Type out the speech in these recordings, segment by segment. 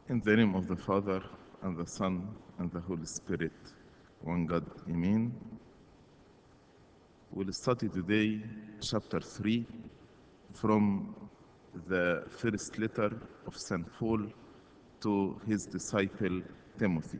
In the name of the Father, and the Son, and the Holy Spirit, one God, Amen. We'll study today chapter 3 from the first letter of St. Paul to his disciple Timothy.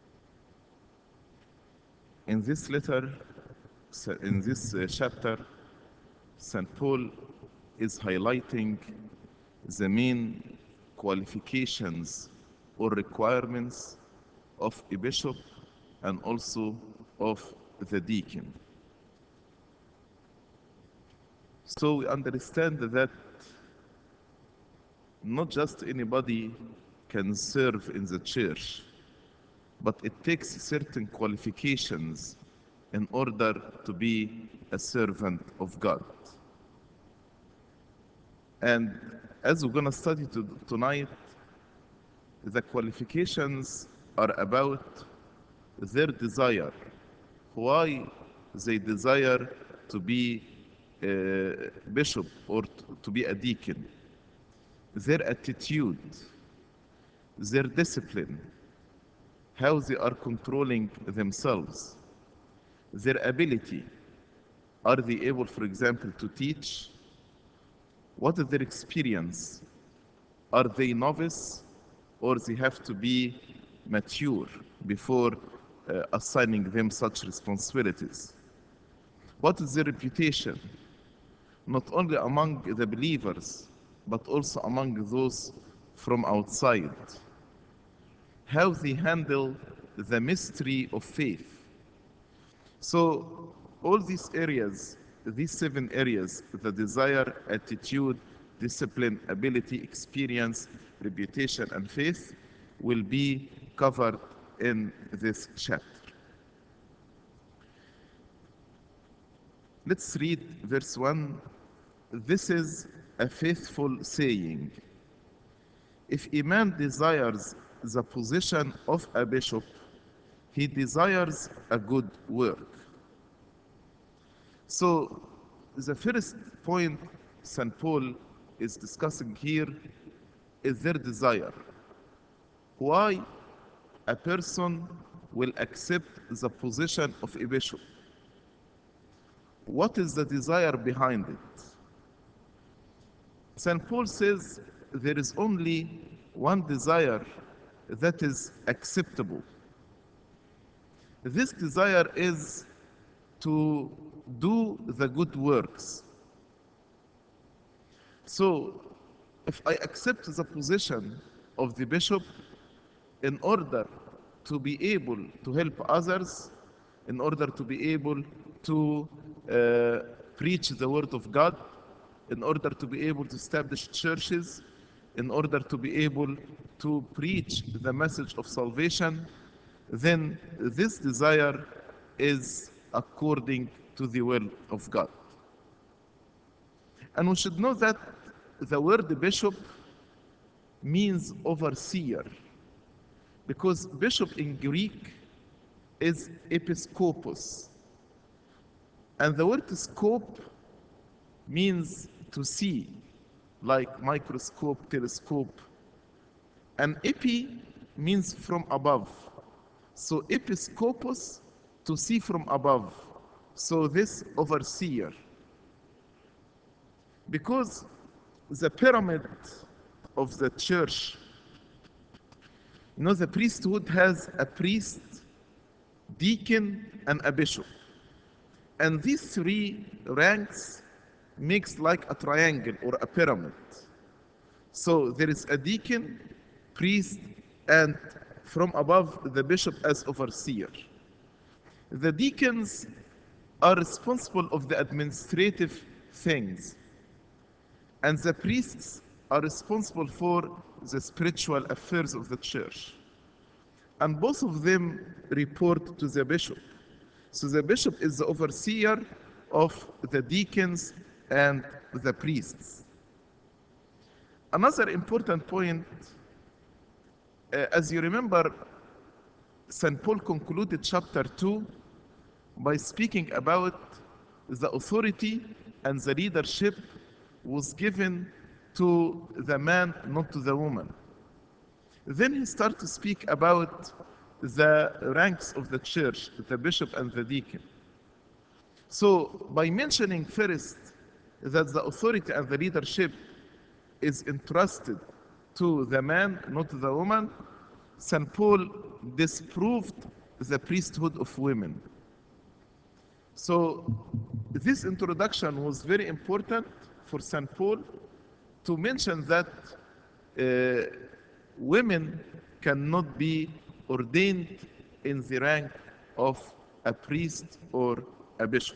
In this letter, in this chapter, St. Paul is highlighting the main qualifications or requirements of a bishop and also of the deacon. So we understand that not just anybody can serve in the church, but it takes certain qualifications in order to be a servant of God. And as we're going to study tonight, the qualifications are about their desire, why they desire to be a bishop or to be a deacon, their attitude, their discipline, how they are controlling themselves, their ability. Are they able, for example, to teach? What is their experience? Are they novice or they have to be mature before assigning them such responsibilities? What is their reputation? Not only among the believers, but also among those from outside. How they handle the mystery of faith. So all these areas, these 7 areas, the desire, attitude, discipline, ability, experience, reputation, and faith, will be covered in this chapter. Let's read verse 1. This is a faithful saying. If a man desires the position of a bishop, he desires a good work. So the first point St. Paul is discussing here is their desire. Why a person will accept the position of a bishop? What is the desire behind it? St. Paul says there is only one desire that is acceptable. This desire is to do the good works. So, if I accept the position of the bishop in order to be able to help others, in order to be able to preach the word of God, in order to be able to establish churches, in order to be able to preach the message of salvation, then this desire is according to the will of God. And we should know that the word bishop means overseer, because bishop in Greek is episkopos. And the word scope means to see, like microscope, telescope. And epi means from above. So episkopos, to see from above. So this overseer. Because the pyramid of the church, the priesthood has a priest, deacon, and a bishop. And these 3 ranks makes like a triangle or a pyramid. So there is a deacon, priest, and from above the bishop as overseer. The deacons are responsible of the administrative things, and the priests are responsible for the spiritual affairs of the church. And both of them report to the bishop. So the bishop is the overseer of the deacons and the priests. Another important point, as you remember, St. Paul concluded chapter 2 by speaking about the authority and the leadership was given to the man, not to the woman. Then he started to speak about the ranks of the church, the bishop and the deacon. So, by mentioning first that the authority and the leadership is entrusted to the man, not the woman, St. Paul disproved the priesthood of women. So, this introduction was very important for St. Paul to mention that women cannot be ordained in the rank of a priest or a bishop.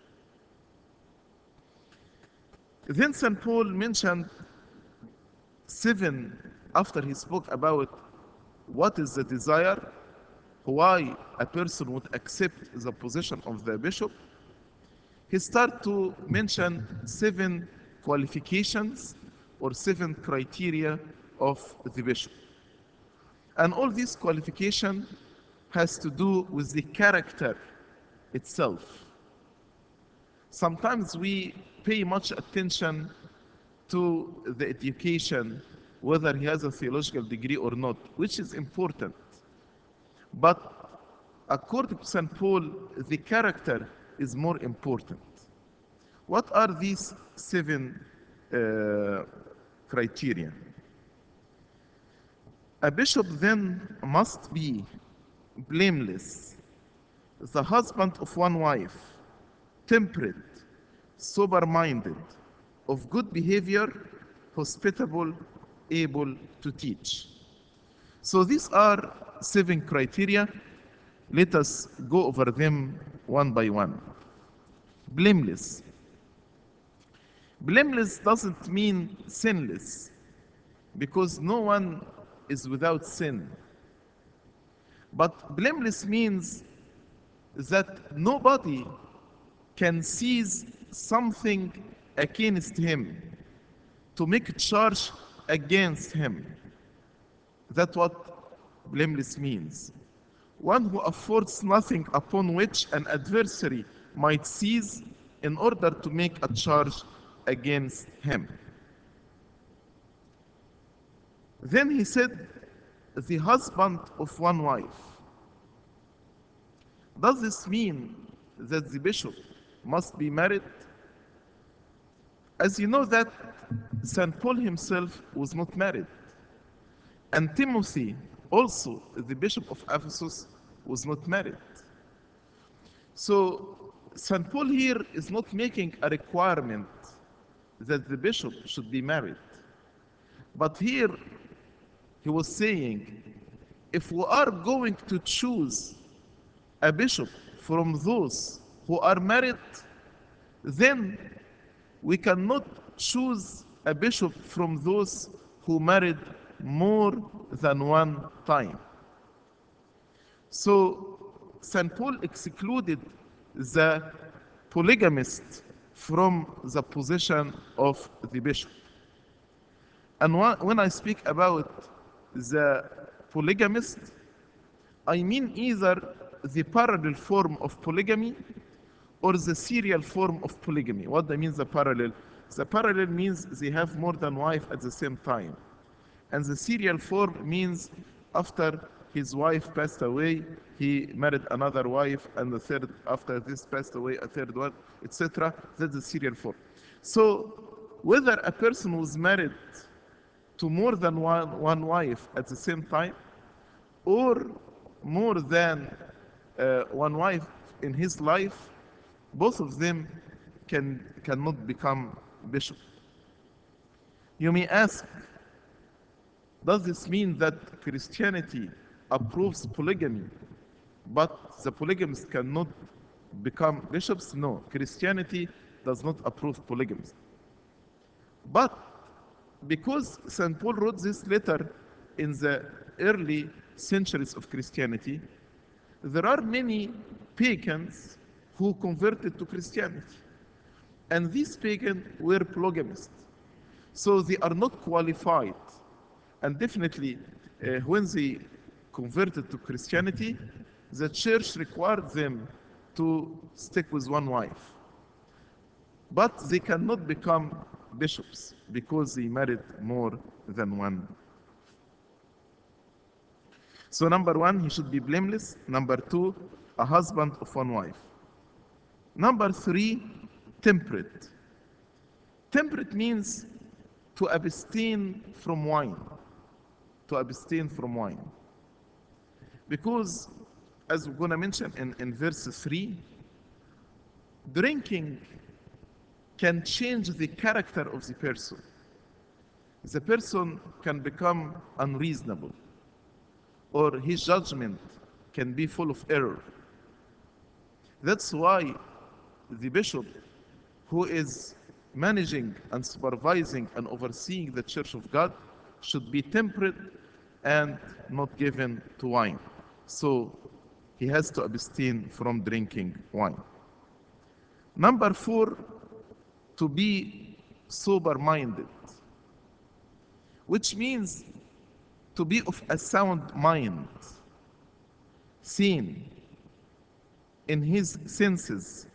Then St. Paul mentioned seven, after he spoke about what is the desire, why a person would accept the position of the bishop, he started to mention seven qualifications or seven criteria of the bishop. And all these qualification has to do with the character itself. Sometimes we pay much attention to the education, whether he has a theological degree or not, which is important. But according to St. Paul, the character is more important. What are these seven criteria? A bishop then must be blameless, the husband of one wife, temperate, sober minded, of good behavior, hospitable, able to teach. So these are seven criteria. Let us go over them one by one. Blameless. Blameless doesn't mean sinless, because no one is without sin. But blameless means that nobody can seize something against him to make a charge against him. That's what blameless means. One who affords nothing upon which an adversary might seize in order to make a charge against him. Then he said, the husband of one wife. Does this mean that the bishop must be married? As you know that St. Paul himself was not married. And Timothy, also the bishop of Ephesus, was not married. So St. Paul here is not making a requirement that the bishop should be married. But here he was saying, if we are going to choose a bishop from those who are married, then we cannot choose a bishop from those who married more than one time. So St. Paul excluded the polygamist from the position of the bishop. And when I speak about the polygamist, I mean either the parallel form of polygamy or the serial form of polygamy. What that means, the parallel? The parallel means they have more than one wife at the same time. And the serial form means after his wife passed away, he married another wife, and the third, after this passed away, a third one, etc. That's the serial form. So whether a person was married to more than one wife at the same time, or more than one wife in his life, both of them cannot become bishop. You may ask, does this mean that Christianity approves polygamy, but the polygamists cannot become bishops? No, Christianity does not approve polygamy. But because St. Paul wrote this letter in the early centuries of Christianity, there are many pagans who converted to Christianity. And these pagans were polygamists. So they are not qualified. And definitely, when they converted to Christianity, the church required them to stick with one wife. But they cannot become bishops because they married more than one. So number one, he should be blameless. Number two, a husband of one wife. Number three, temperate. Temperate means to abstain from wine. To abstain from wine. Because, as we're going to mention in verse 3, drinking can change the character of the person. The person can become unreasonable, or his judgment can be full of error. That's why the bishop, who is managing and supervising and overseeing the church of God, should be temperate and not given to wine. So he has to abstain from drinking wine. Number four, to be sober minded, which means to be of a sound mind, sane in his senses,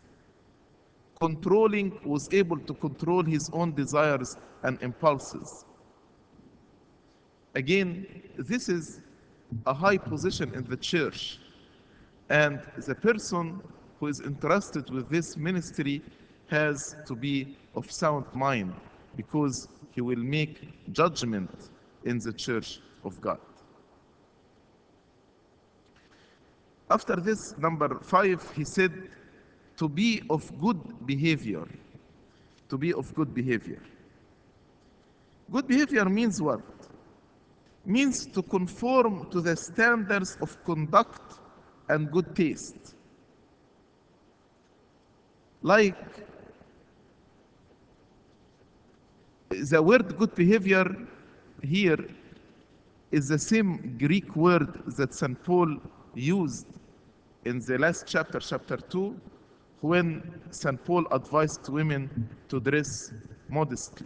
was able to control his own desires and impulses. Again, this is a high position in the church, and the person who is entrusted with this ministry has to be of sound mind, because he will make judgment in the church of God. After this, number 5, he said to be of good behavior. To be of good behavior. Good behavior means what? Means to conform to the standards of conduct and good taste. Like the word good behavior here is the same Greek word that St. Paul used in the last chapter, chapter 2, when St. Paul advised women to dress modestly.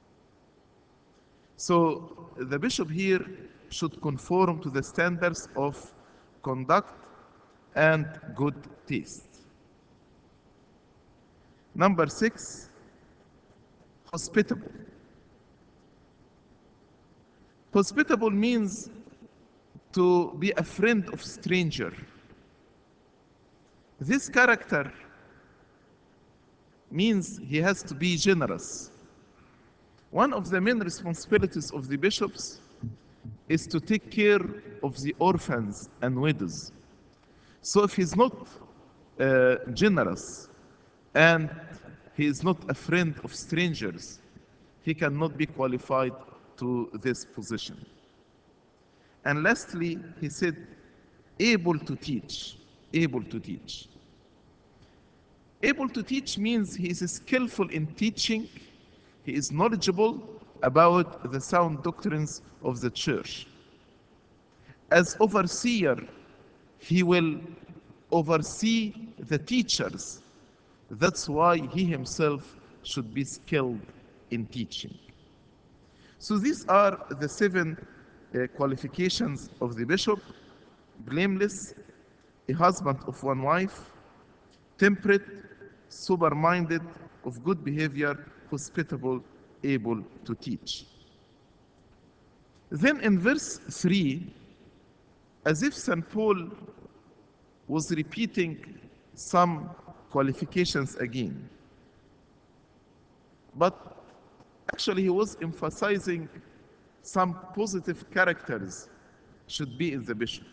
So the bishop here should conform to the standards of conduct and good taste. Number 6, hospitable. Hospitable means to be a friend of stranger. This character means he has to be generous. One of the main responsibilities of the bishops is to take care of the orphans and widows. So if he's not generous and he is not a friend of strangers, he cannot be qualified to this position. And lastly, he said, able to teach. Able to teach. Able to teach means he is skillful in teaching, he is knowledgeable about the sound doctrines of the church. As overseer, he will oversee the teachers. That's why he himself should be skilled in teaching. So these are the 7 qualifications of the bishop: blameless, a husband of one wife, temperate, sober-minded, of good behavior, hospitable, able to teach. Then in verse 3, as if St. Paul was repeating some qualifications again, but actually he was emphasizing some positive characters should be in the bishop.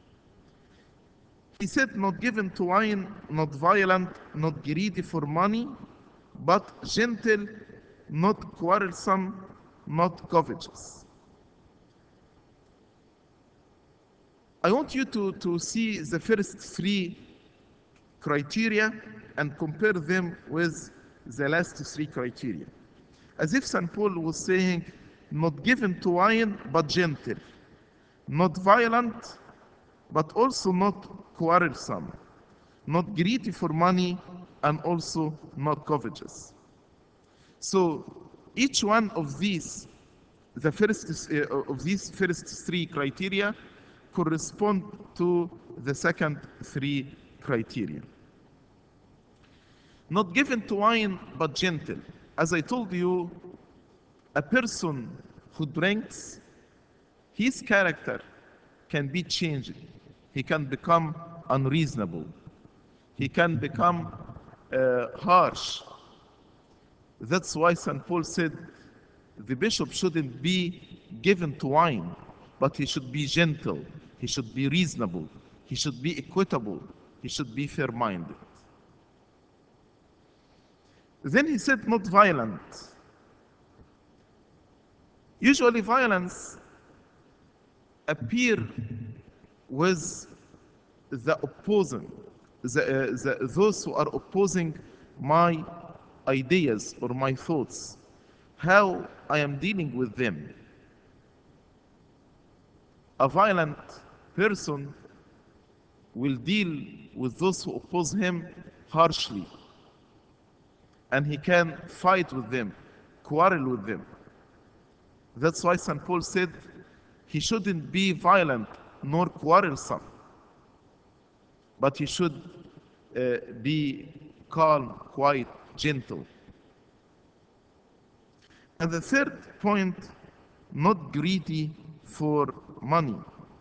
He said, not given to wine, not violent, not greedy for money, but gentle, not quarrelsome, not covetous. I want you to see the first 3 criteria and compare them with the last 3 criteria. As if St. Paul was saying, not given to wine, but gentle, not violent, but also not quarrelsome, not greedy for money, and also not covetous. So each one of these, the first of these first 3 criteria, correspond to the second 3 criteria. Not given to wine, but gentle. As I told you, a person who drinks, his character can be changed. He can become unreasonable. He can become harsh. That's why St. Paul said the bishop shouldn't be given to wine, but he should be gentle. He should be reasonable. He should be equitable. He should be fair minded. Then he said, not violent. Usually, violence appear with the opposing, those who are opposing my ideas or my thoughts, how I am dealing with them. A violent person will deal with those who oppose him harshly, and he can fight with them, quarrel with them. That's why St. Paul said he shouldn't be violent nor quarrelsome, but he should be calm, quiet, gentle. And the third point, not greedy for money.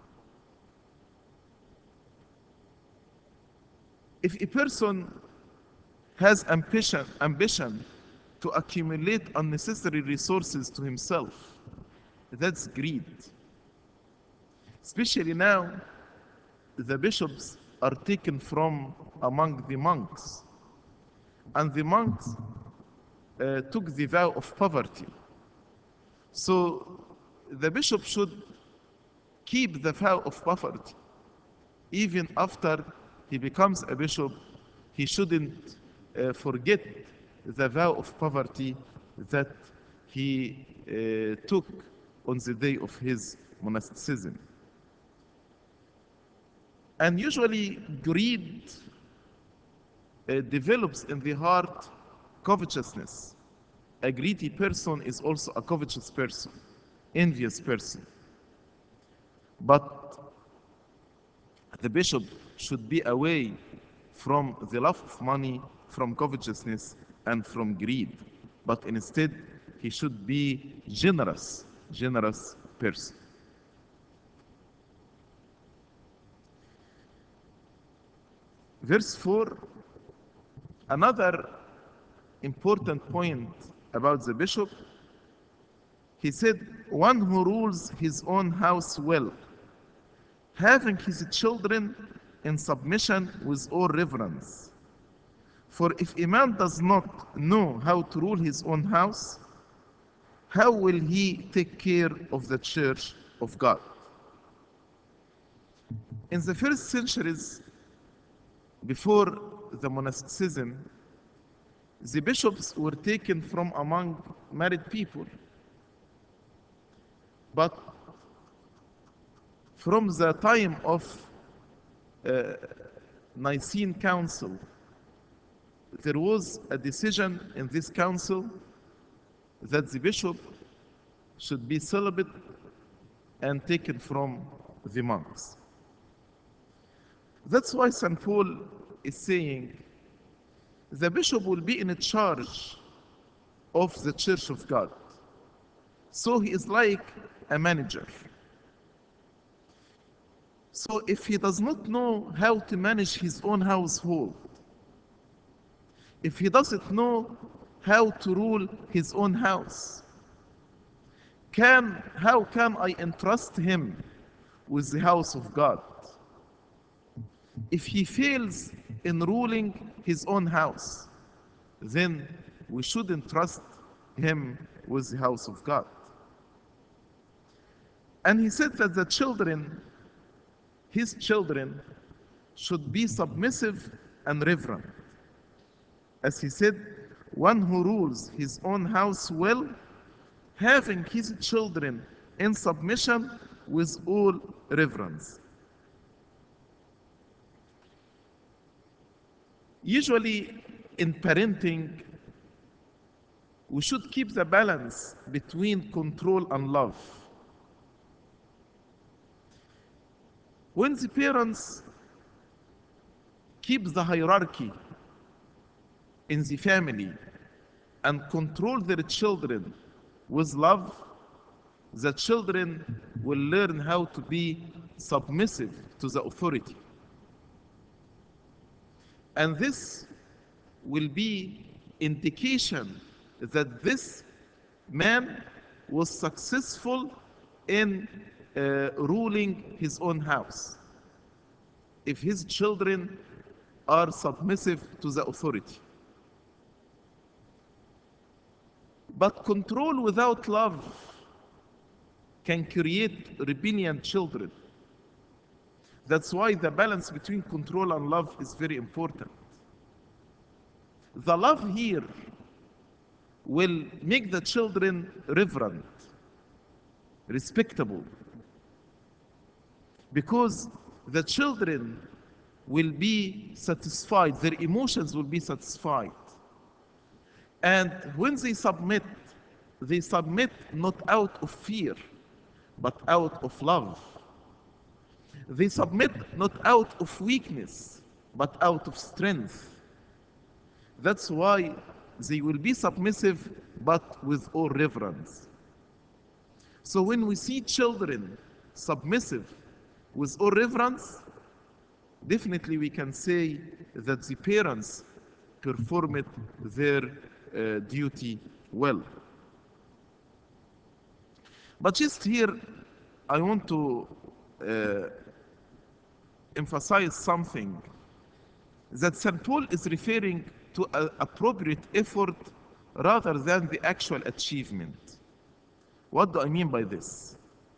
If a person has ambition to accumulate unnecessary resources to himself, that's greed. Especially now, the bishops are taken from among the monks, and the monks took the vow of poverty. So the bishop should keep the vow of poverty. Even after he becomes a bishop, he shouldn't forget the vow of poverty that he took on the day of his monasticism. And usually, greed develops in the heart covetousness. A greedy person is also a covetous person, envious person. But the bishop should be away from the love of money, from covetousness, and from greed. But instead, he should be generous person. Verse 4, another important point about the bishop. He said, one who rules his own house well, having his children in submission with all reverence. For if a man does not know how to rule his own house, how will he take care of the church of God? In the first centuries, before the monasticism, the bishops were taken from among married people. But from the time of Nicene Council, there was a decision in this council that the bishop should be celibate and taken from the monks. That's why St. Paul is saying the bishop will be in charge of the church of God. So he is like a manager. So if he does not know how to manage his own household, if he doesn't know how to rule his own house, how can I entrust him with the house of God? If he fails in ruling his own house, then we shouldn't trust him with the house of God. And he said that his children, should be submissive and reverent. As he said, one who rules his own house well, having his children in submission with all reverence. Usually, in parenting, we should keep the balance between control and love. When the parents keep the hierarchy in the family and control their children with love, the children will learn how to be submissive to the authority. And this will be indication that this man was successful in ruling his own house. If his children are submissive to the authority. But control without love can create rebellion children. That's why the balance between control and love is very important. The love here will make the children reverent, respectable, because the children will be satisfied, their emotions will be satisfied. And when they submit not out of fear, but out of love. They submit not out of weakness, but out of strength. That's why they will be submissive, but with all reverence. So when we see children submissive with all reverence, definitely we can say that the parents performed their duty well. But just here, I want to emphasize something, that St. Paul is referring to an appropriate effort rather than the actual achievement. What do I mean by this?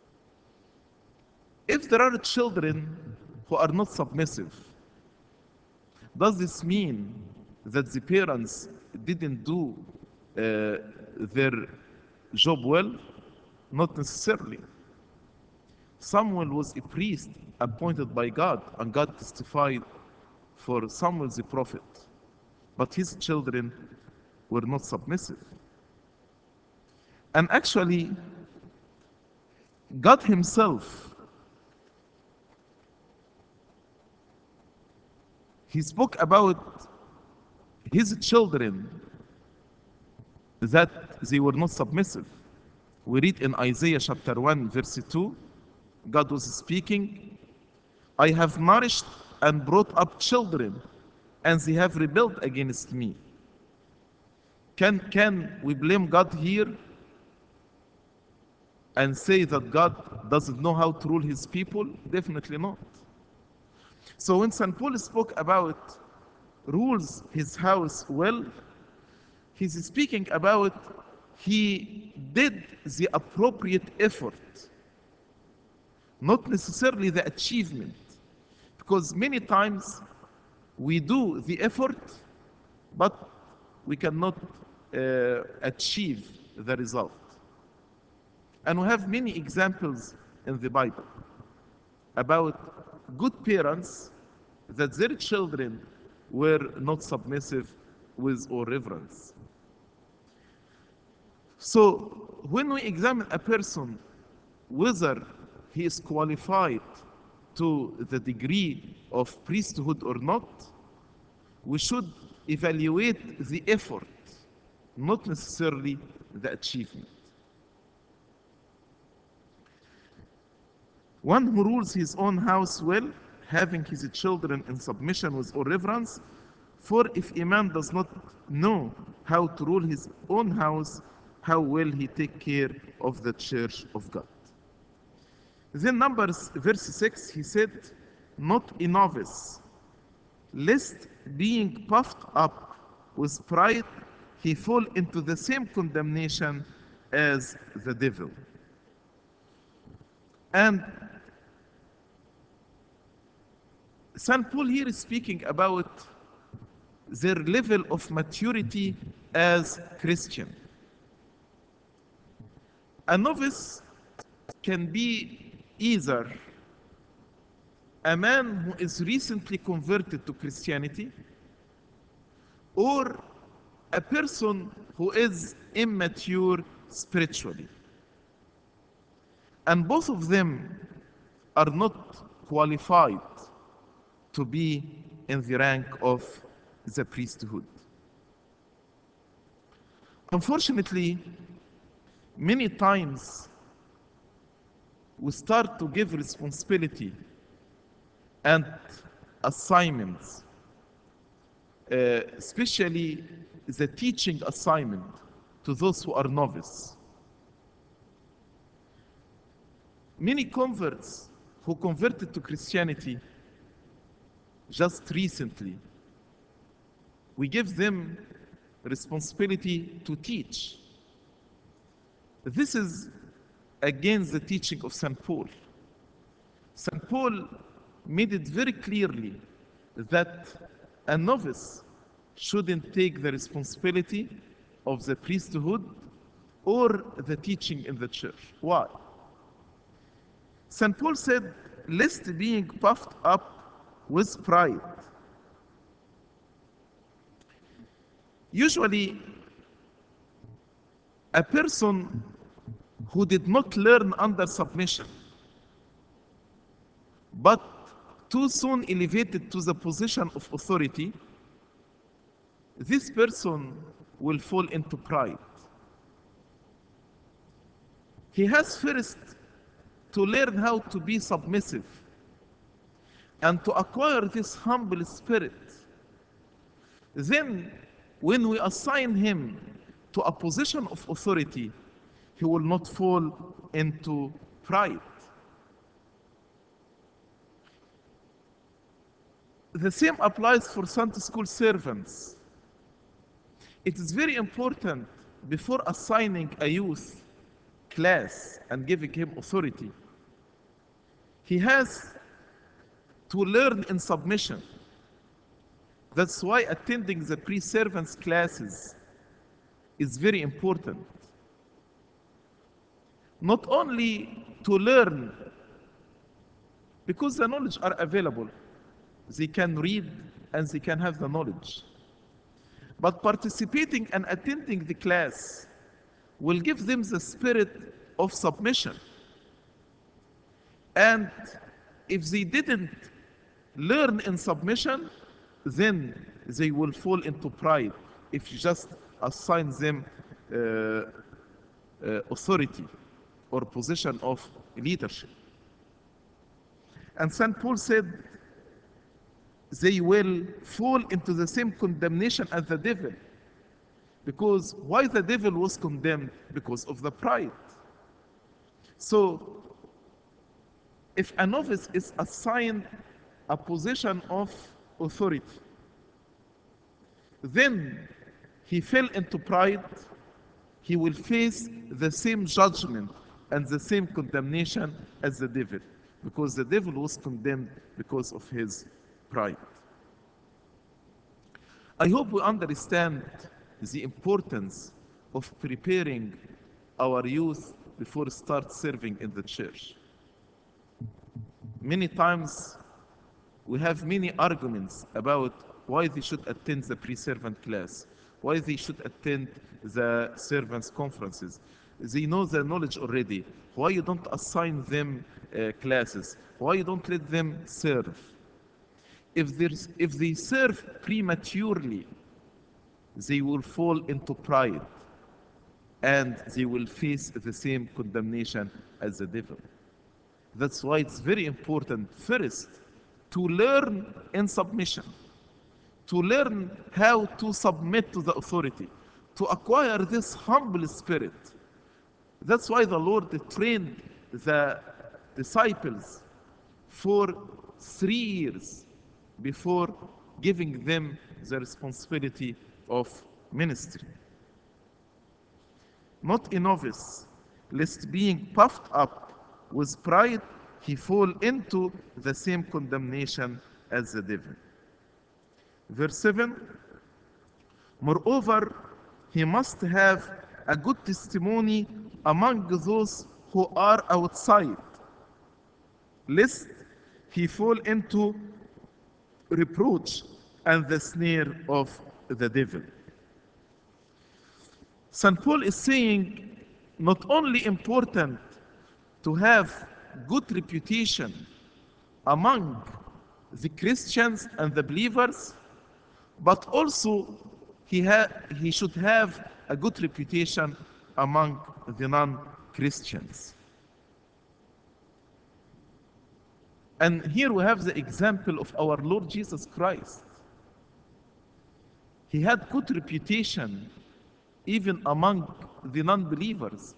If there are children who are not submissive, does this mean that the parents didn't do their job well? Not necessarily. Samuel was a priest appointed by God, and God testified for Samuel the prophet. But his children were not submissive. And actually, God himself, he spoke about his children that they were not submissive. We read in Isaiah chapter 1, verse 2, God was speaking, I have nourished and brought up children, and they have rebelled against me. Can we blame God here and say that God doesn't know how to rule his people? Definitely not. So when St. Paul spoke about rules his house well, he's speaking about he did the appropriate effort, not necessarily the achievement. Because many times we do the effort, but we cannot achieve the result. And we have many examples in the Bible about good parents that their children were not submissive with all reverence. So when we examine a person, whether he is qualified to the degree of priesthood or not, we should evaluate the effort, not necessarily the achievement. One who rules his own house well, having his children in submission with all reverence, for if a man does not know how to rule his own house, how will he take care of the church of God? Then Numbers verse 6, he said, not a novice, lest being puffed up with pride, he fall into the same condemnation as the devil. And St. Paul here is speaking about their level of maturity as Christian. A novice can be either a man who is recently converted to Christianity, or a person who is immature spiritually. And both of them are not qualified to be in the rank of the priesthood. Unfortunately, many times we start to give responsibility and assignments, especially the teaching assignment to those who are novice. Many converts who converted to Christianity just recently, we give them responsibility to teach. This is against the teaching of St. Paul. St. Paul made it very clearly that a novice shouldn't take the responsibility of the priesthood or the teaching in the church. Why? St. Paul said, lest being puffed up with pride. Usually, a person who did not learn under submission, but too soon elevated to the position of authority, this person will fall into pride. He has first to learn how to be submissive and to acquire this humble spirit. Then, when we assign him to a position of authority, he will not fall into pride. The same applies for Sunday school servants. It is very important before assigning a youth class and giving him authority, he has to learn in submission. That's why attending the pre-servants classes is very important. Not only to learn, because the knowledge are available, they can read and they can have the knowledge. But participating and attending the class will give them the spirit of submission. And if they didn't learn in submission, then they will fall into pride if you just assign them authority or position of leadership. And St. Paul said they will fall into the same condemnation as the devil. Because why the devil was condemned? Because of the pride. So, if a novice is assigned a position of authority, then he fell into pride, he will face the same judgment and the same condemnation as the devil, because the devil was condemned because of his pride. I hope we understand the importance of preparing our youth before start serving in the church. Many times we have many arguments about why they should attend the pre-servant class, why they should attend the servants conferences. They know the knowledge already. Why you don't assign them classes? Why you don't let them serve? If they serve prematurely, they will fall into pride and they will face the same condemnation as the devil. That's why it's very important first to learn in submission, to learn how to submit to the authority, to acquire this humble spirit. That's why the Lord trained the disciples for 3 years before giving them the responsibility of ministry. Not a novice, lest being puffed up with pride, he fall into the same condemnation as the devil. Verse 7, moreover, he must have a good testimony among those who are outside, lest he fall into reproach and the snare of the devil. St. Paul is saying not only important to have good reputation among the Christians and the believers, but also he should have a good reputation among the non-Christians. And here we have the example of our Lord Jesus Christ. He had good reputation even among the non-believers.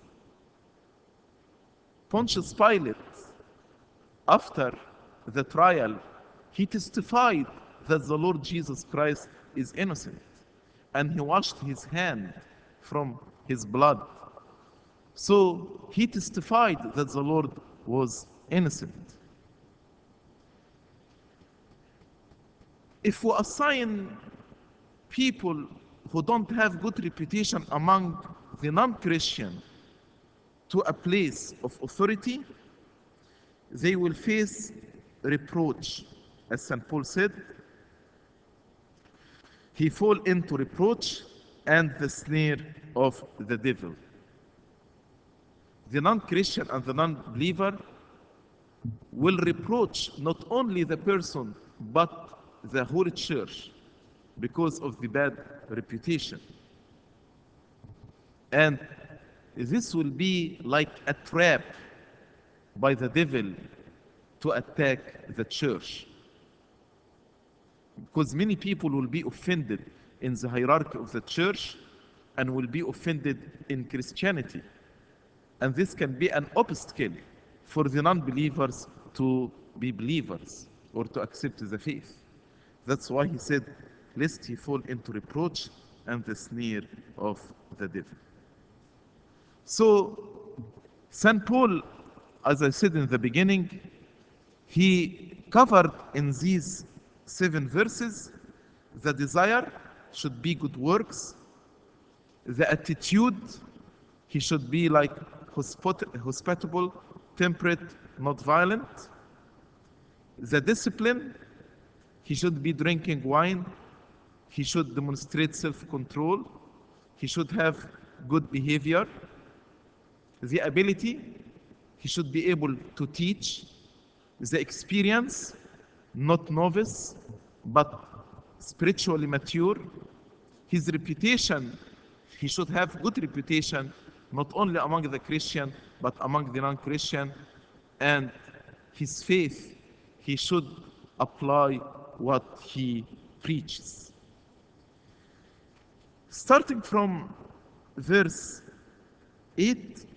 Pontius Pilate, after the trial, he testified that the Lord Jesus Christ is innocent, and he washed his hand from his blood. So he testified that the Lord was innocent. If we assign people who don't have good reputation among the non-Christian to a place of authority, they will face reproach. As St. Paul said, he fall into reproach and the snare of the devil. The non-Christian and the non-believer will reproach not only the person but the whole church because of the bad reputation. And this will be like a trap by the devil to attack the church. Because many people will be offended in the hierarchy of the church and will be offended in Christianity. And this can be an obstacle for the non-believers to be believers or to accept the faith. That's why he said, lest he fall into reproach and the snare of the devil. So, St. Paul, as I said in the beginning, he covered in these 7 verses the desire should be good works, the attitude, he should be like hospitable, temperate, not violent, the discipline, he should be drinking wine, he should demonstrate self-control, he should have good behavior, the ability, he should be able to teach, the experience, not novice, but spiritually mature, his reputation, he should have good reputation, not only among the Christian, but among the non-Christian, and his faith, he should apply what he preaches. Starting from verse 8,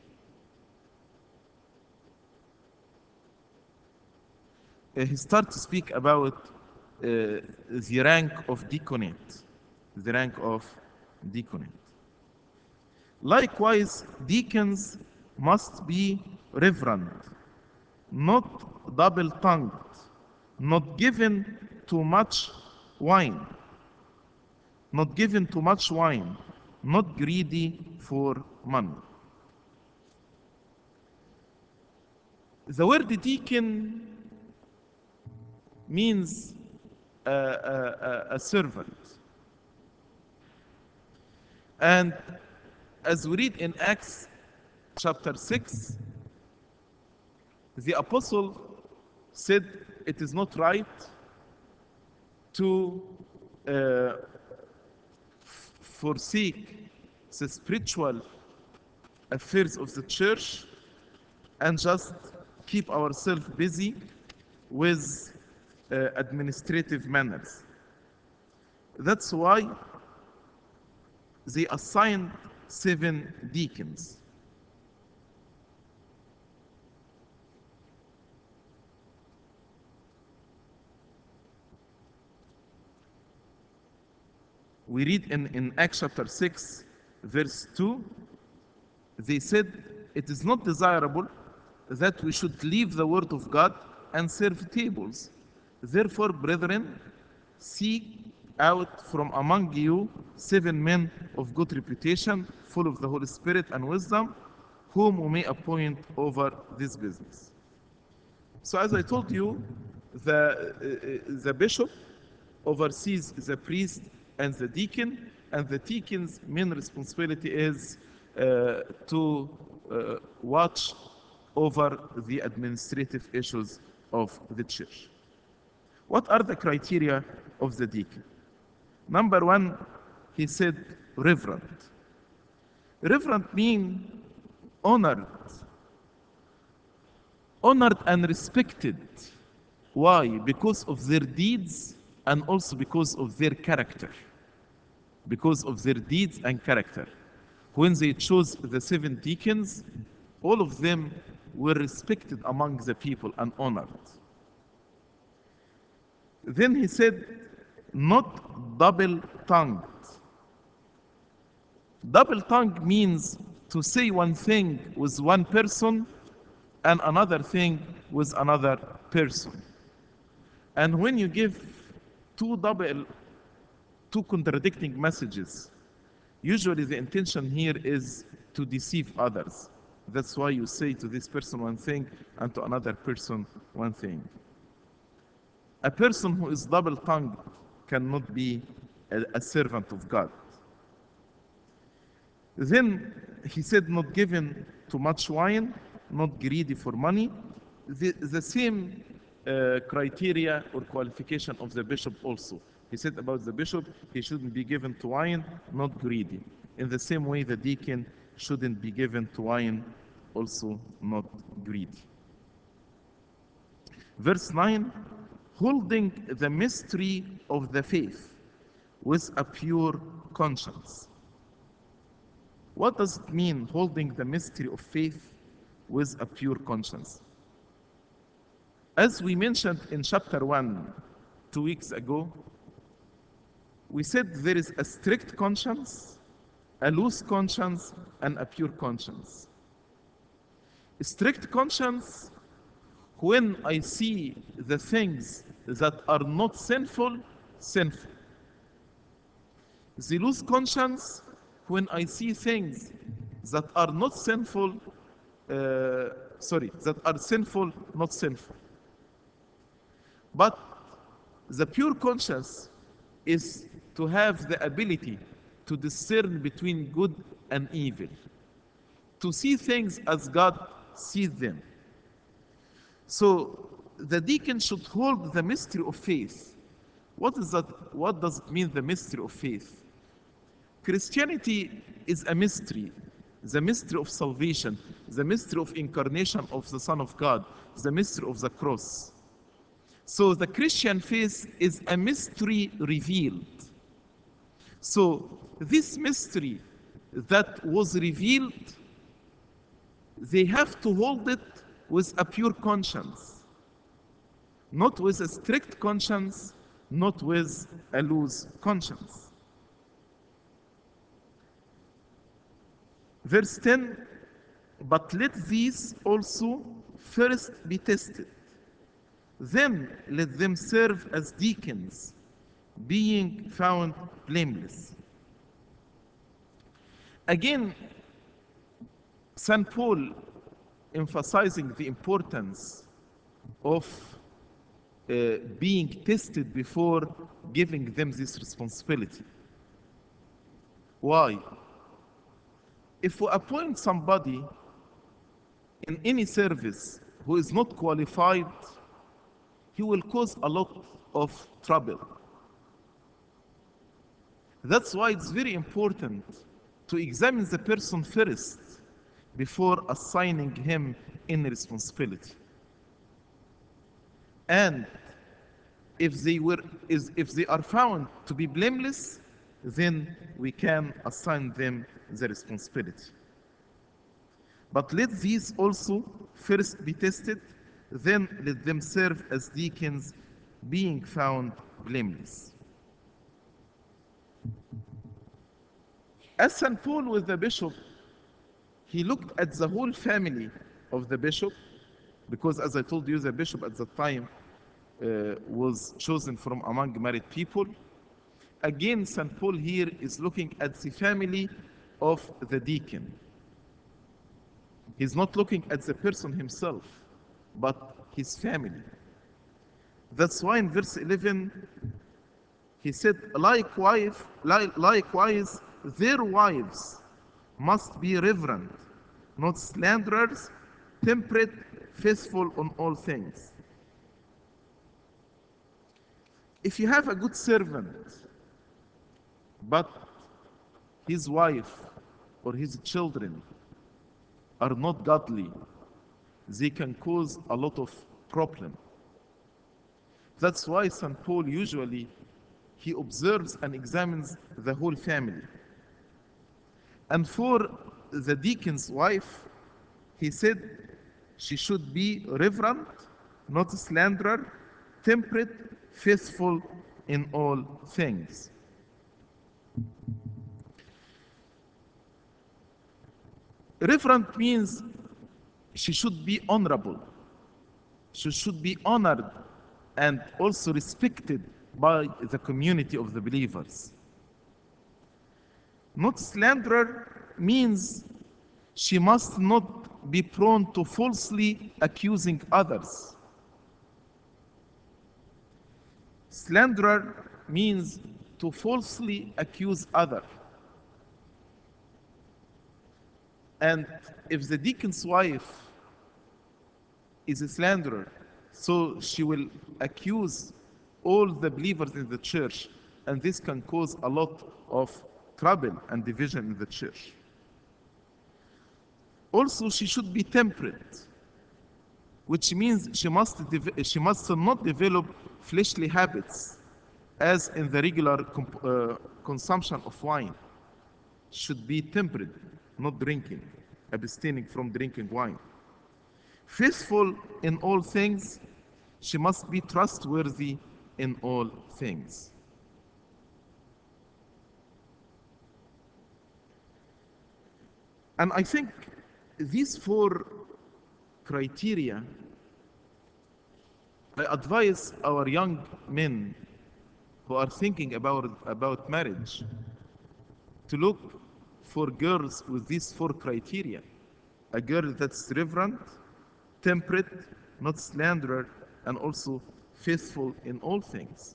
he starts to speak about the rank of deaconate. The rank of deaconate. Likewise, deacons must be reverent, not double-tongued, not given too much wine, not given too much wine, not greedy for money. The word deacon means a servant. And as we read in Acts chapter 6, the apostle said it is not right to forsake the spiritual affairs of the church and just keep ourselves busy with administrative matters. That's why they assigned 7 deacons. We read in Acts chapter 6, verse 2, they said, it is not desirable that we should leave the word of God and serve tables. Therefore, brethren, seek out from among you 7 men of good reputation, full of the Holy Spirit and wisdom, whom we may appoint over this business. So as I told you, the bishop oversees the priest and the deacon, and the deacon's main responsibility is to watch over the administrative issues of the church. What are the criteria of the deacon? Number 1, he said reverent. Reverent means honored, honored and respected. Why? Because of their deeds and also because of their character. Because of their deeds and character. When they chose the 7 deacons, all of them were respected among the people and honored. Then he said, not double-tongued. Double-tongued means to say one thing with one person and another thing with another person. And when you give two contradicting messages, usually the intention here is to deceive others. That's why you say to this person one thing and to another person one thing. A person who is double-tongued cannot be a servant of God. Then he said, not given too much wine, not greedy for money. The same criteria or qualification of the bishop also. He said about the bishop, he shouldn't be given to wine, not greedy. In the same way, the deacon shouldn't be given to wine, also not greedy. Verse 9, holding the mystery of the faith with a pure conscience. What does it mean, holding the mystery of faith with a pure conscience? As we mentioned in chapter 1, 2 weeks ago, we said there is a strict conscience, a loose conscience, and a pure conscience. A strict conscience, when I see the things that are not sinful, sinful. The loose conscience, when I see things that are not sinful, that are sinful, not sinful. But the pure conscience is to have the ability to discern between good and evil, to see things as God sees them. So the deacon should hold the mystery of faith. What is that? What does it mean, the mystery of faith? Christianity is a mystery, the mystery of salvation, the mystery of incarnation of the Son of God, the mystery of the cross. So the Christian faith is a mystery revealed. So this mystery that was revealed, they have to hold it with a pure conscience, not with a strict conscience, not with a loose conscience. Verse 10, but let these also first be tested. Then let them serve as deacons, being found blameless. Again, St. Paul emphasizing the importance of being tested before giving them this responsibility. Why? If we appoint somebody in any service who is not qualified, he will cause a lot of trouble. That's why it's very important to examine the person first before assigning him any responsibility. And if they are found to be blameless, then we can assign them the responsibility. But let these also first be tested, then let them serve as deacons, being found blameless. As St. Paul with the bishop, he looked at the whole family of the bishop, because as I told you, the bishop at that time was chosen from among married people. Again, St. Paul here is looking at the family of the deacon. He's not looking at the person himself, but his family. That's why in verse 11, he said, likewise, their wives must be reverent, not slanderers, temperate, faithful on all things. If you have a good servant, but his wife or his children are not godly, they can cause a lot of problem. That's why St. Paul usually he observes and examines the whole family. And for the deacon's wife, he said she should be reverent, not a slanderer, temperate, faithful in all things. Reverent means she should be honorable. She should be honored and also respected by the community of the believers. Not slanderer means she must not be prone to falsely accusing others. Slanderer means to falsely accuse others. And if the deacon's wife is a slanderer, so she will accuse all the believers in the church, and this can cause a lot of trouble and division in the church. Also, she should be temperate, which means she must not develop fleshly habits as in the regular consumption of wine. Should be temperate, not drinking, abstaining from drinking wine. Faithful in all things, she must be trustworthy in all things. And I think these four criteria, I advise our young men who are thinking about marriage to look for girls with these four criteria. A girl that's reverent, temperate, not slanderer, and also faithful in all things.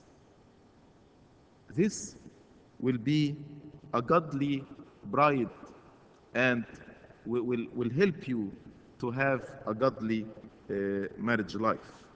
This will be a godly bride and will help you to have a godly marriage life.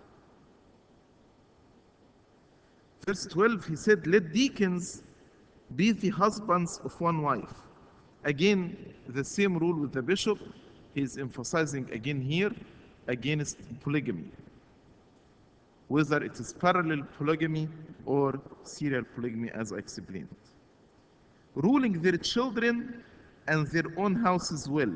Verse 12, he said, let deacons be the husbands of one wife. Again, the same rule with the bishop. He's emphasizing again here against polygamy, whether it is parallel polygamy or serial polygamy, as I explained. Ruling their children and their own houses well.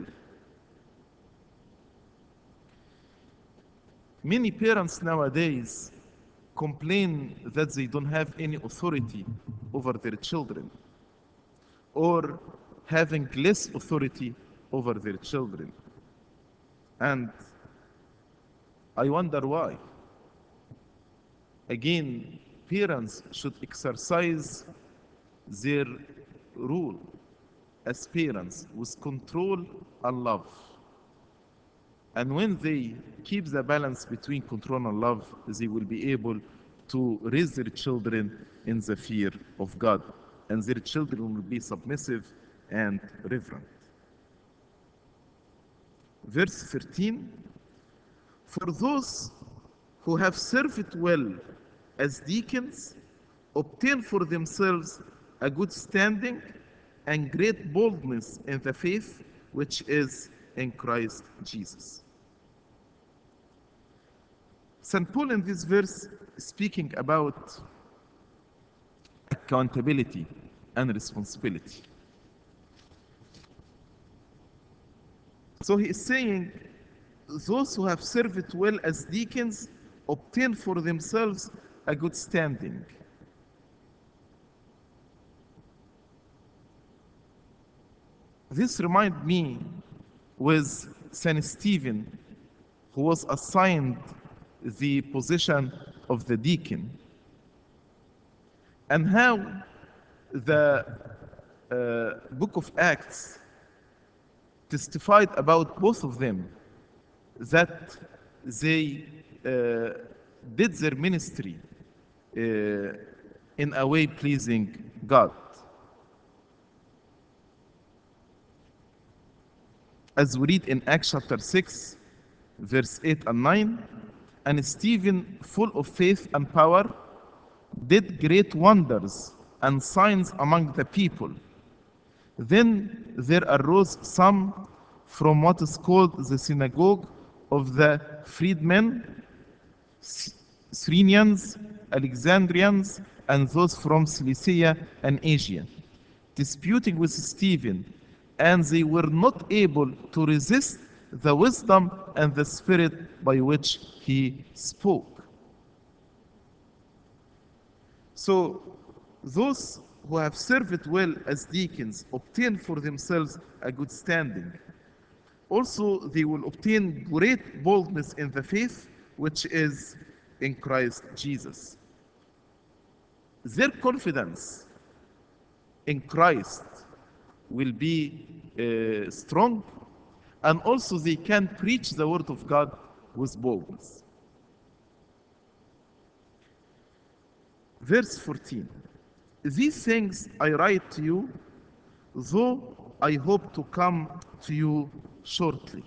Many parents nowadays complain that they don't have any authority over their children or having less authority over their children. And I wonder why. Again, parents should exercise their role as parents with control and love. And when they keep the balance between control and love, they will be able to raise their children in the fear of God. And their children will be submissive and reverent. Verse 13, for those who have served well as deacons obtain for themselves a good standing and great boldness in the faith which is in Christ Jesus. St. Paul in this verse is speaking about accountability and responsibility. So he is saying, those who have served well as deacons obtain for themselves a good standing. This reminds me with Saint Stephen, who was assigned the position of the deacon, and how the book of Acts testified about both of them, that they did their ministry in a way pleasing God. As we read in Acts chapter 6, verse 8 and 9, and Stephen, full of faith and power, did great wonders and signs among the people. Then there arose some from what is called the synagogue of the freedmen, Cyrenians, Alexandrians and those from Cilicia and Asia, disputing with Stephen, and they were not able to resist the wisdom and the spirit by which he spoke. So, those who have served well as deacons obtain for themselves a good standing. Also, they will obtain great boldness in the faith, which is in Christ Jesus. Their confidence in Christ will be strong, and also they can preach the word of God with boldness. Verse 14. These things I write to you, though I hope to come to you shortly.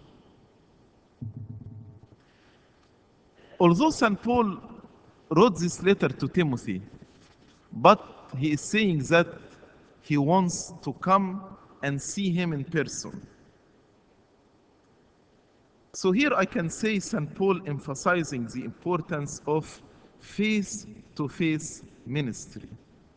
Although St. Paul wrote this letter to Timothy, but he is saying that he wants to come and see him in person. So here I can say St. Paul emphasizing the importance of face-to-face ministry.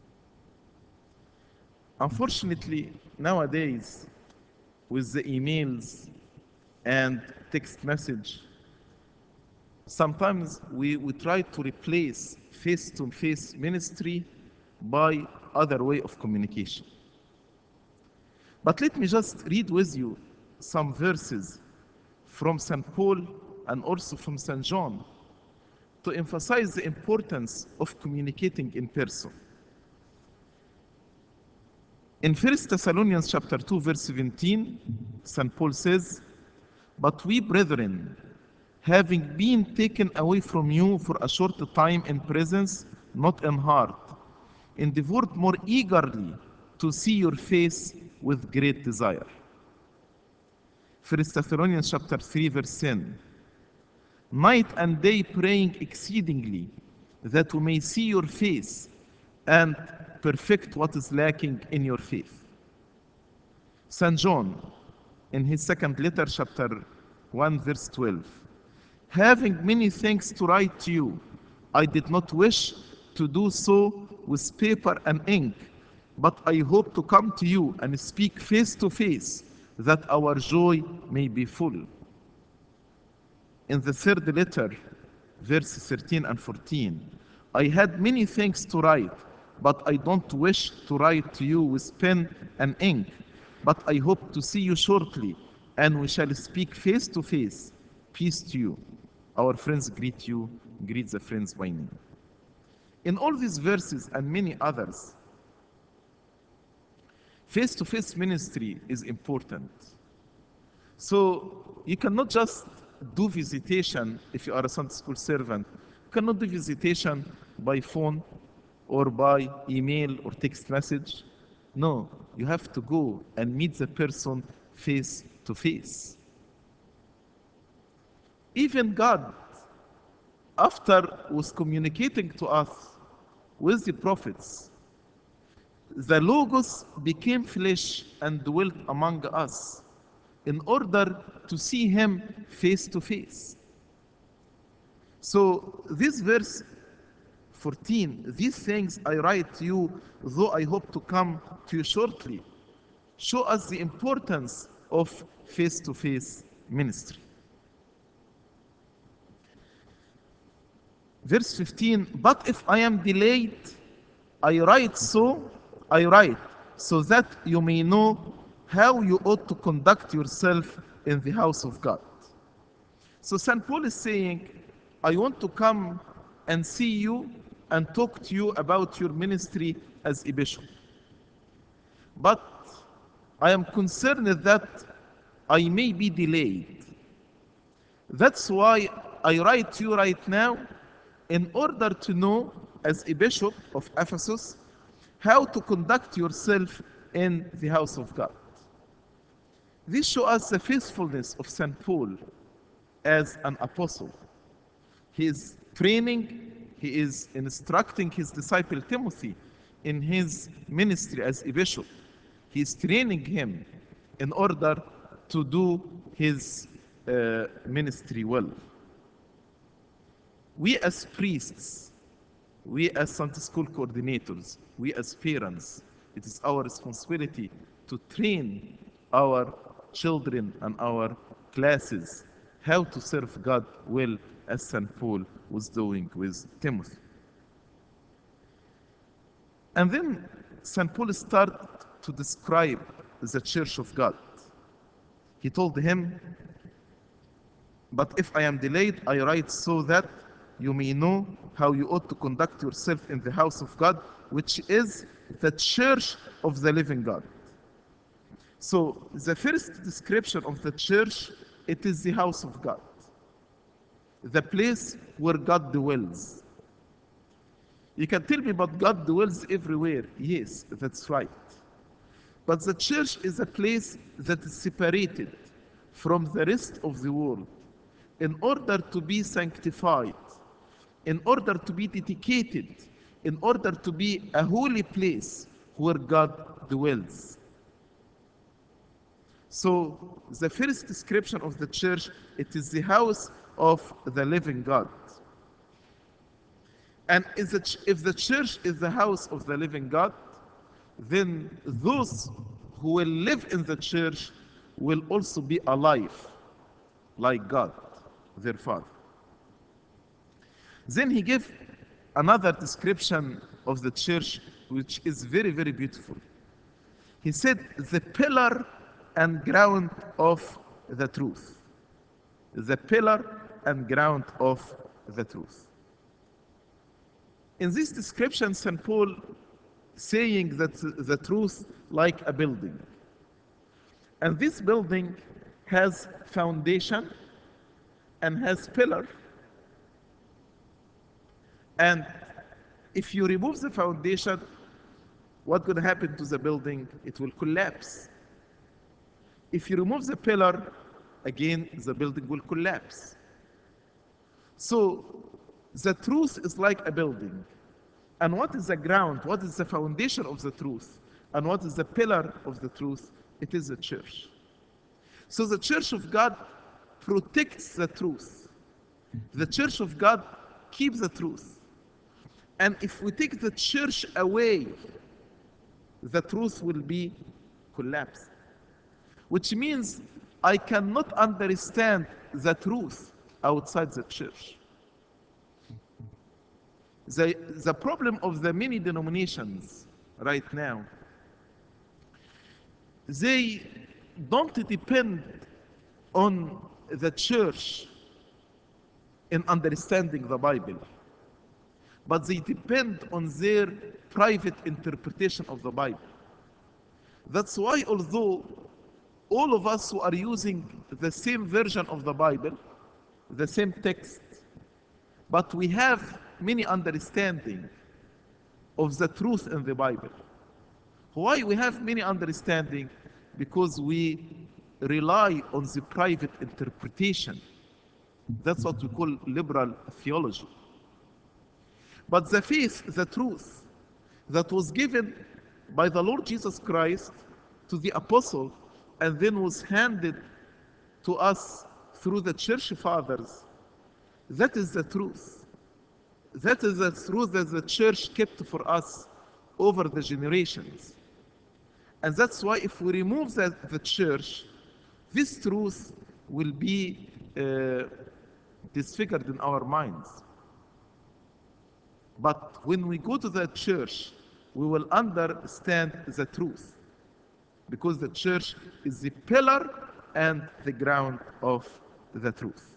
Unfortunately, nowadays, with the emails and text message, sometimes we try to replace face-to-face ministry by other way of communication. But let me just read with you some verses from St. Paul and also from St. John to emphasize the importance of communicating in person. In 1 Thessalonians chapter 2, verse 17, St. Paul says, "But we, brethren, having been taken away from you for a short time in presence, not in heart, endeavored more eagerly to see your face with great desire." 1 Thessalonians chapter 3, verse 10, "Night and day praying exceedingly, that we may see your face and perfect what is lacking in your faith." St. John, in his second letter, chapter 1, verse 12, "Having many things to write to you, I did not wish to do so with paper and ink, but I hope to come to you and speak face to face, that our joy may be full." In the third letter, verse 13 and 14, "I had many things to write, but I don't wish to write to you with pen and ink, but I hope to see you shortly, and we shall speak face to face. Peace to you. Our friends greet you. Greet the friends by me." In all these verses and many others, face-to-face ministry is important. So you cannot just do visitation if you are a Sunday school servant. You cannot do visitation by phone or by email or text message. No, you have to go and meet the person face to face. Even God, after was communicating to us with the prophets, the Logos became flesh and dwelt among us in order to see him face to face. So this verse 14, "These things I write to you, though I hope to come to you shortly," show us the importance of face-to-face ministry. Verse 15, "But if I am delayed, I write so that you may know how you ought to conduct yourself in the house of God." So St. Paul is saying, I want to come and see you and talk to you about your ministry as a bishop. But I am concerned that I may be delayed. That's why I write to you right now in order to know, as a bishop of Ephesus, how to conduct yourself in the house of God. This shows us the faithfulness of St. Paul as an apostle. He is training, he is instructing his disciple Timothy in his ministry as a bishop. He is training him in order to do his ministry well. We as priests, We as Sunday school coordinators, we as parents, it is our responsibility to train our children and our classes how to serve God well, as St. Paul was doing with Timothy. And then St. Paul started to describe the church of God. He told him, "But if I am delayed, I write so that you may know how you ought to conduct yourself in the house of God, which is the church of the living God." So the first description of the church, it is the house of God, the place where God dwells. You can tell me, but God dwells everywhere. Yes, that's right. But the church is a place that is separated from the rest of the world in order to be sanctified, in order to be dedicated, in order to be a holy place where God dwells. So the first description of the church, it is the house of the living God. And if the church is the house of the living God, then those who will live in the church will also be alive like God, their Father. Then he gave another description of the church, which is very, very beautiful. He said, the pillar and ground of the truth. The pillar and ground of the truth. In this description, St. Paul saying that the truth like a building. And this building has foundation and has pillar. And if you remove the foundation, what's going to happen to the building? It will collapse. If you remove the pillar, again, the building will collapse. So the truth is like a building. And what is the ground? What is the foundation of the truth? And what is the pillar of the truth? It is the church. So the church of God protects the truth. The church of God keeps the truth. And if we take the church away, the truth will be collapsed. Which means I cannot understand the truth outside the church. The problem of the many denominations right now, they don't depend on the church in understanding the Bible, but they depend on their private interpretation of the Bible. That's why, although all of us who are using the same version of the Bible, the same text, but we have many understanding of the truth in the Bible. Why we have many understanding? Because we rely on the private interpretation. That's what we call liberal theology. But the faith, the truth that was given by the Lord Jesus Christ to the apostle and then was handed to us through the church fathers, that is the truth. That is the truth that the church kept for us over the generations. And that's why if we remove the church, this truth will be disfigured in our minds. But when we go to the church, we will understand the truth, because the church is the pillar and the ground of the truth.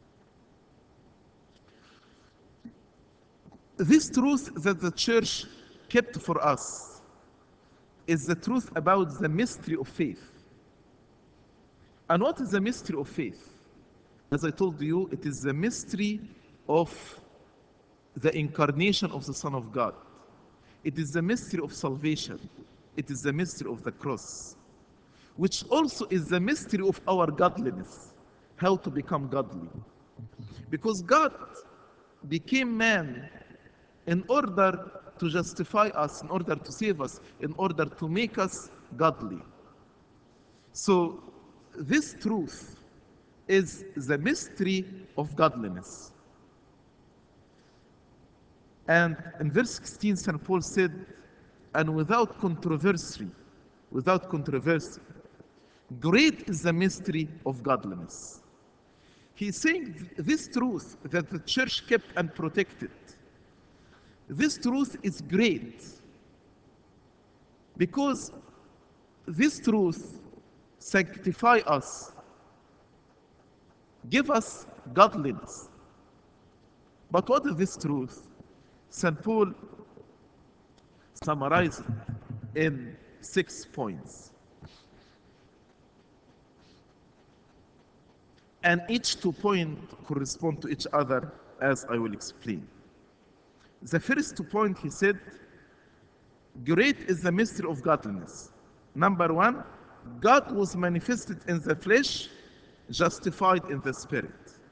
This truth that the church kept for us is the truth about the mystery of faith. And what is the mystery of faith? As I told you, it is the mystery of the incarnation of the Son of God. It is the mystery of salvation. It is the mystery of the cross, which also is the mystery of our godliness, how to become godly. Because God became man in order to justify us, in order to save us, in order to make us godly. So this truth is the mystery of godliness. And in verse 16, St. Paul said, and without controversy, great is the mystery of godliness. He's saying this truth that the church kept and protected. This truth is great because this truth sanctify us, give us godliness. But what is this truth? St. Paul summarized it in 6 points. And each 2 points correspond to each other, as I will explain. The first 2 points, he said, great is the mystery of godliness. Number 1, God was manifested in the flesh, justified in the spirit.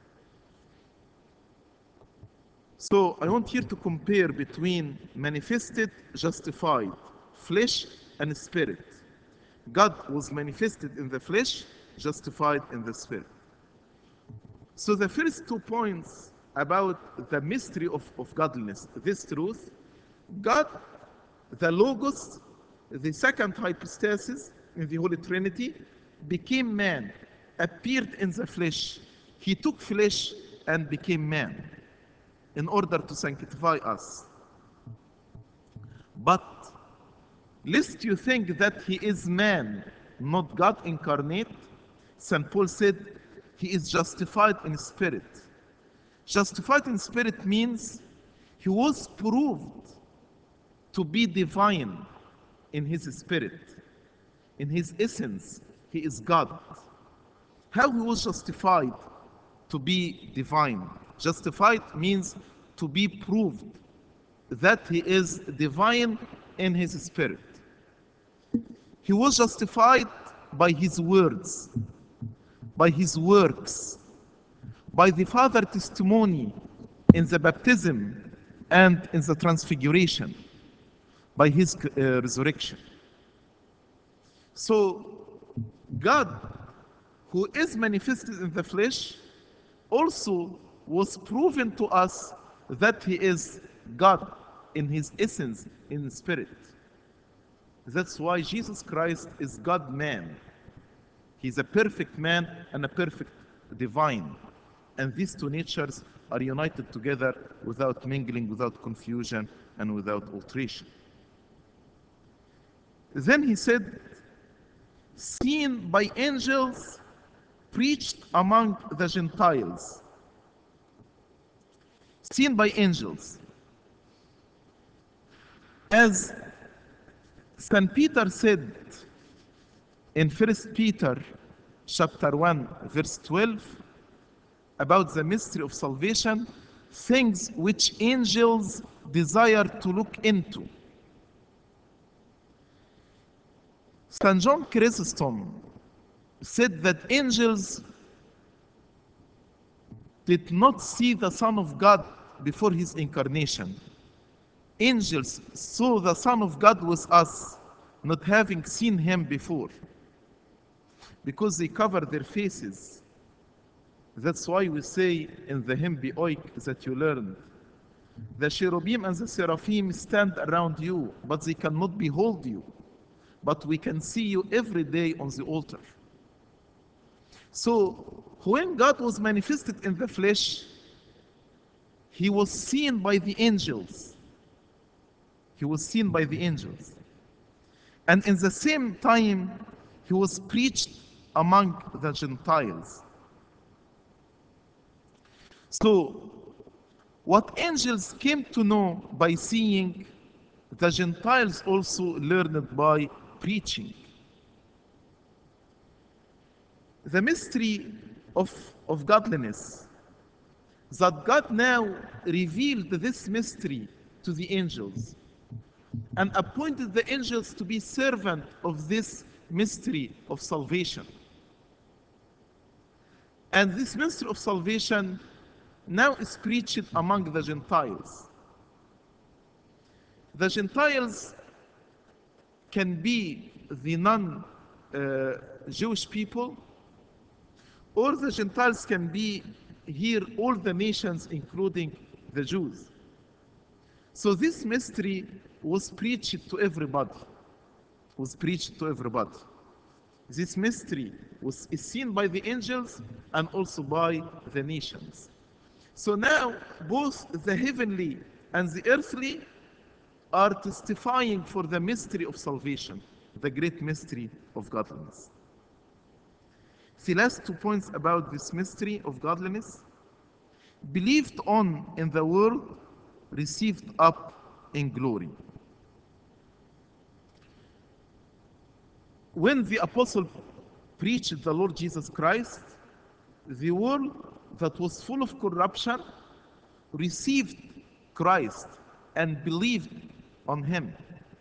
So I want here to compare between manifested, justified, flesh, and spirit. God was manifested in the flesh, justified in the spirit. So the first 2 points about the mystery of godliness, this truth, God, the Logos, the second hypostasis in the Holy Trinity, became man, appeared in the flesh. He took flesh and became man in order to sanctify us. But lest you think that he is man, not God incarnate, St. Paul said he is justified in spirit. Justified in spirit means he was proved to be divine in his spirit. In his essence, he is God. How he was justified to be divine? Justified means to be proved that he is divine in his spirit. He was justified by his words, by his works, by the Father testimony in the baptism and in the transfiguration, by his resurrection. So God, who is manifested in the flesh, also was proven to us that he is God in his essence, in spirit. That's why Jesus Christ is God-man. He's a perfect man and a perfect divine. And these two natures are united together without mingling, without confusion, and without alteration. Then he said, seen by angels, preached among the Gentiles. Seen by angels. As St. Peter said in 1 Peter chapter 1, verse 12, about the mystery of salvation, things which angels desire to look into. St. John Chrysostom said that angels did not see the Son of God before his incarnation. Angels saw the Son of God with us, not having seen him before, because they cover their faces. That's why we say in the hymn Beoik that you learned, the cherubim and the seraphim stand around you, but they cannot behold you. But we can see you every day on the altar. So when God was manifested in the flesh, he was seen by the angels. He was seen by the angels. And in the same time, he was preached among the Gentiles. So what angels came to know by seeing, the Gentiles also learned by preaching. The mystery of godliness, that God now revealed this mystery to the angels and appointed the angels to be servant of this mystery of salvation. And this mystery of salvation now is preached among the Gentiles. The Gentiles can be the non-Jewish people, or the Gentiles can be here all the nations, including the Jews. So this mystery was preached to everybody. Was preached to everybody. This mystery is seen by the angels and also by the nations. So now both the heavenly and the earthly are testifying for the mystery of salvation, the great mystery of godliness. The last 2 points about this mystery of godliness: believed on in the world, received up in glory. When the apostle preached the Lord Jesus Christ, the world that was full of corruption received Christ and believed on him.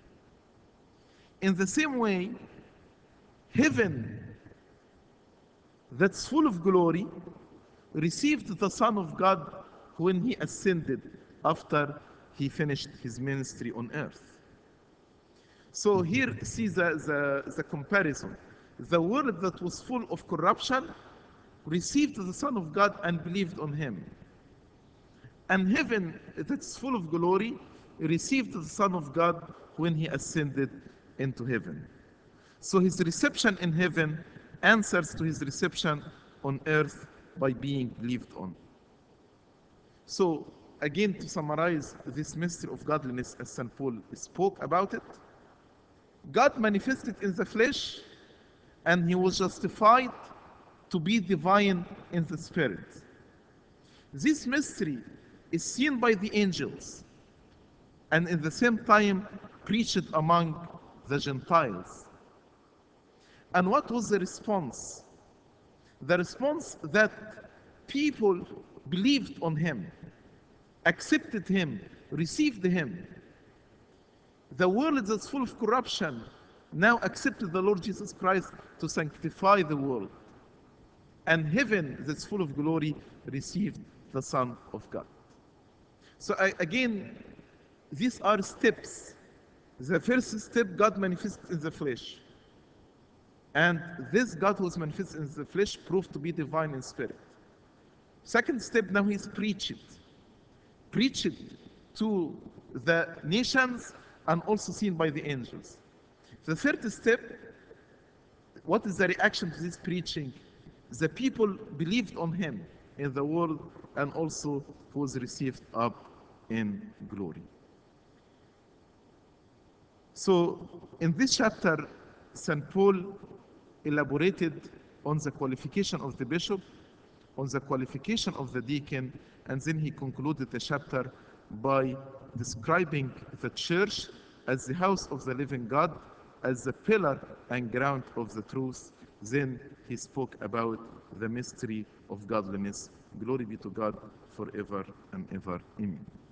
In the same way, heaven that's full of glory received the Son of God when he ascended after he finished his ministry on earth. So here see the comparison. The world that was full of corruption received the Son of God and believed on him. And heaven that's full of glory received the Son of God when he ascended into heaven. So his reception in heaven answers to his reception on earth by being believed on. So again, to summarize this mystery of godliness as St. Paul spoke about it, God manifested in the flesh and he was justified to be divine in the spirit. This mystery is seen by the angels and in the same time preached among the Gentiles. And what was the response? The response that people believed on him, accepted him, received him. The world that's full of corruption now accepted the Lord Jesus Christ to sanctify the world. And heaven that's full of glory received the Son of God. So again, these are steps. The first step, God manifests in the flesh. And this God who was manifested in the flesh proved to be divine in spirit. Second step, now he's preached to the nations and also seen by the angels. The third step, what is the reaction to this preaching? The people believed on him in the world and also was received up in glory. So in this chapter, St. Paul elaborated on the qualification of the bishop, on the qualification of the deacon, and then he concluded the chapter by describing the church as the house of the living God, as the pillar and ground of the truth. Then he spoke about the mystery of godliness. Glory be to God forever and ever. Amen.